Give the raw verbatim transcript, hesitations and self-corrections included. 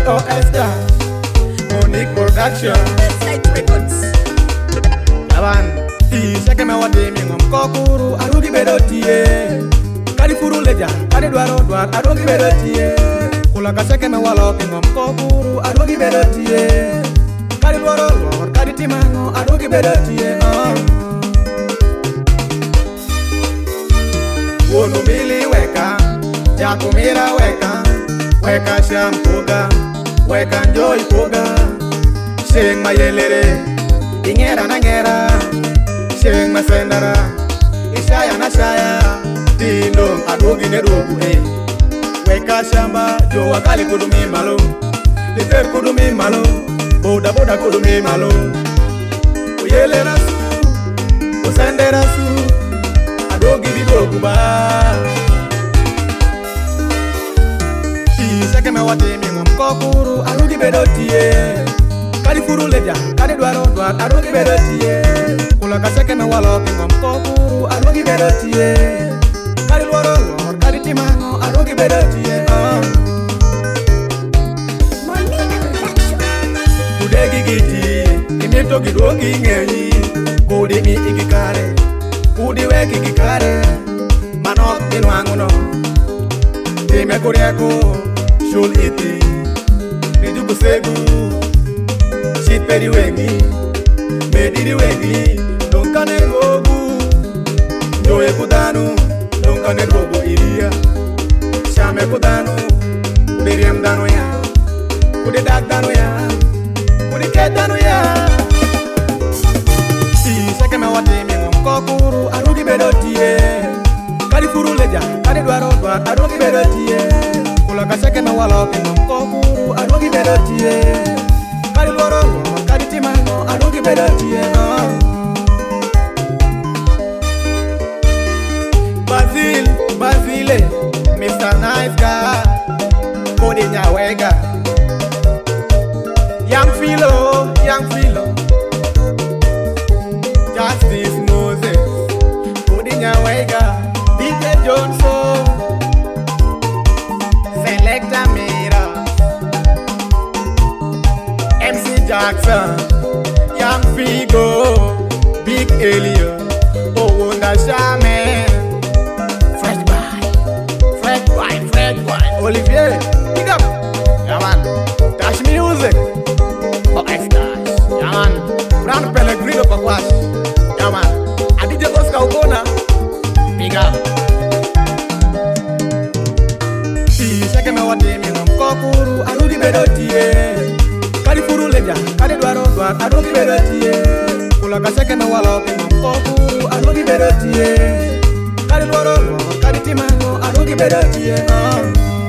O Esther, Monique Production, Side Records. Aban, ti seke me wadi mi ngom kokuru, arugi bedotie. Kadi furu leja, kadi dwaro dwar, arugi bedotie. Kula ka seke me walo ki ngom kokuru, arugi bedotie. Kadi dwaro lor, kadi timango, arugi bedotie. Wonu mili weka, jakumira weka, weka shampuga, weka njoi puga. Sheng mayelere, ingera na ngera, sheng masendara, ishaya na shaya, tindong adugi ne dugu eh. Weka shamba, jo wakali kudumi malo, liter kudumi malo, boda boda kudumi malo. Uyele rasu, usende rasu, adugi bidogu ba. Ti seke me wati mi ngom kokuru, adugi bedotie. Kadi furu leja, kadi dwaro dwar, arugi bedotie. Kula ka seke me walo ki ngom kokuru, arugi bedotie. Kadi dwaro lor, kadi timango, arugi bedotie. Monique Production. Kude gigiti, kimito gidogi ngeyi. Kudi mi ikikare, kudi we kikikare. Manok inwangu no, time kuriako, shul iti. Nijuku segu, shit pedi wengi, medidi wengi. Donkane rogu, joye kudanu, donkane rogu iria. Shame kudanu, kude riem danu ya, kude dak danu ya, kude ket danu ya. Si seke me wati mi ngom kokuru, arugi bedotie. Kadi furu leja, kadi dwaro dwar, arugi bedotie. Kula ka seke me walo ki ngom kokuru, arugi bedotie. Kadi dwaro lor, kadi timango, arugi bedotie. Basil, Basile, Mister Nice Guy, Kodi Nyawega, Young Philo, Young Philo, Justice Moses, Kodi Nyawega, D J Johnson, Selecta Mira, M C Jackson, Young Figo, Big Elio, Owunda Shaman, Fresh Boy, Fresh Boy, Fresh Boy, Olivier, big up, yeah man, Dash Music, oh Esther, yeah man, Brown Pellegrino Pakwash, yeah man, and D J Oscar Ogona, big up. Si seke me wati mi ngom kokuru, arugi bedotie. Kadi furu leja, kadi dwaro dwar, arugi bedotie. Kula ka seke me walo ki ngom kokuru, arugi bedotie. Kadi dwaro lor, kadi timango, arugi bedotie.